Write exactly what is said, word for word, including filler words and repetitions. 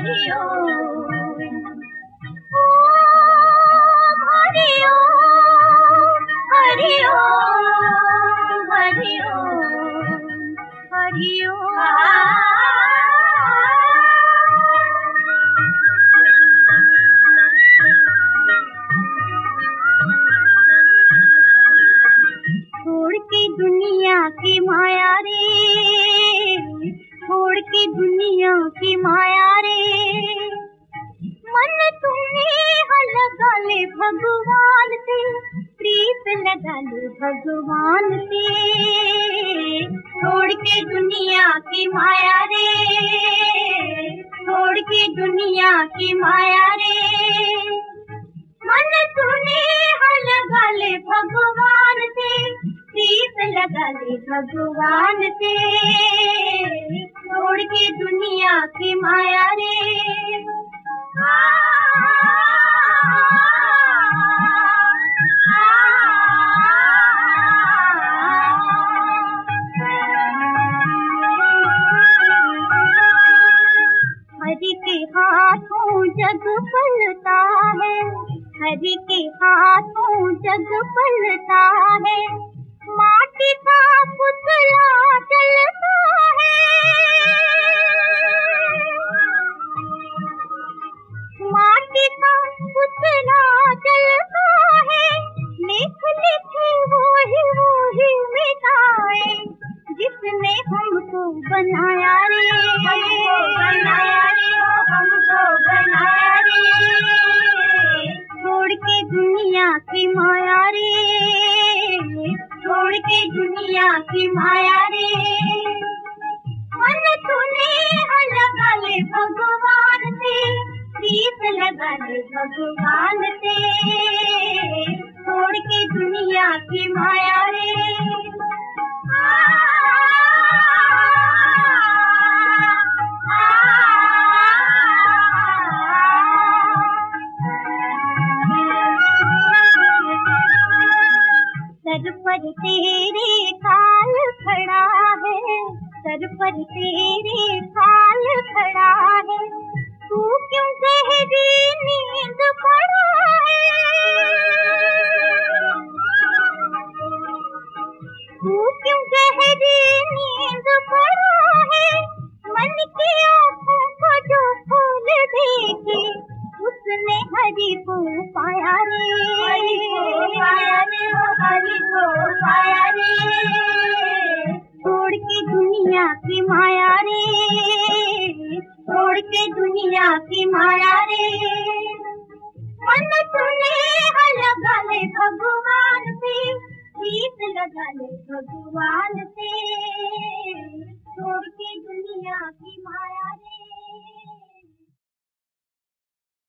हरि ओम, ओम हरि ओम, हरि ओम, हरि ओम, हरि ओम। छोड़ के दुनिया की माया रे, छोड़ के दुनिया की माया रे, मन तुम्हें लगा ले भगवान से, प्रीत लगा ले भगवान से। छोड़ के दुनिया की माया रे, छोड़ के दुनिया की माया रे, मन तुम्हें लगा ले भगवान से, प्रीत लगा ले भगवान से। छोड़ के दुनिया की माया रे, आ, आ, हरि के हाथों जग पलता है, हरि के हाथों जग पलता है, माटी का पुतला चलता है, माटी का पुतला चलता है, लिख लिखे वो ही वो ही मिटाए, जिसने हमको बनाया रे, हमको बनाया रे, हमको बनाया रे। छोड़ के दुनिया की माया रे, छोड़ के दुनिया की माया रे, मन तूने लगा ले भगवान से, प्रीत लगा ले भगवान से। छोड़ के दुनिया की माया रे, आ, आ, सर पर तेरे काल खड़ा है, सर पर तेरे काल खड़ा है, तू क्यों गहरी नींद पड़ा है, तू क्यों गहरी नींद पड़ा है, मन की आँखों को जो खोल देखे, उसने हरि को पाया रे, हरि को पाया रे, हरि को पाया रे। छोड़ के दुनिया की माया रे, छोड़ के दुनिया की माया रे, मन तूने लगा ले भगवान से, प्रीत लगा ले भगवान से। छोड़ के दुनिया की माया रे।